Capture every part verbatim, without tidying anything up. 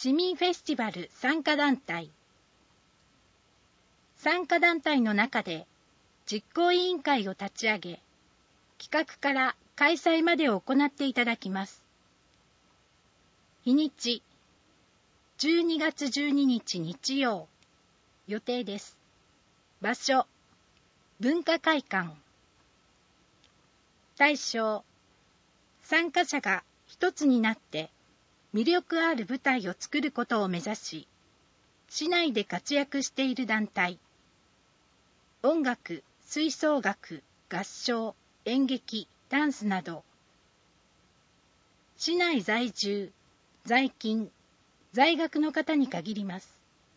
市民フェスティバル参加団体。参加団体の中で実行委員会を立ち上げ、企画から開催までを行っていただきます。日にち、じゅうにがつじゅうににち日曜、予定です。場所、文化会館。対象、参加者が一つになって魅力ある舞台を作ることを目指し、市内で活躍している団体。音楽、吹奏楽、合唱、演劇、ダンスなど、市内在住、在勤、在学の方に限ります。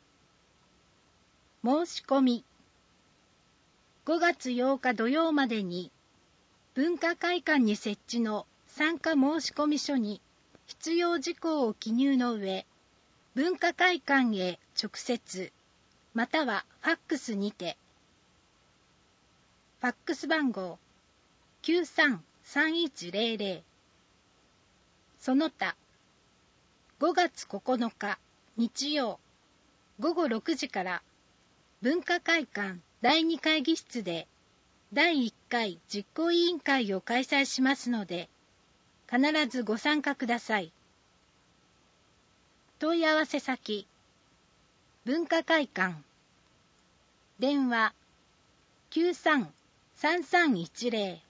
申し込み、ごがつようか土曜までに文化会館に設置の参加申込書に必要事項を記入の上、文化会館へ直接またはファックスにて、ファックス番号 きゅうさんさんいちゼロゼロ、その他ごがつここのか日曜ごごろくじから文化会館だいに会議室でだいいっかい実行委員会を開催しますので、必ずご参加ください。問い合わせ先、文化会館、電話 きゅうさんさんさんいちゼロ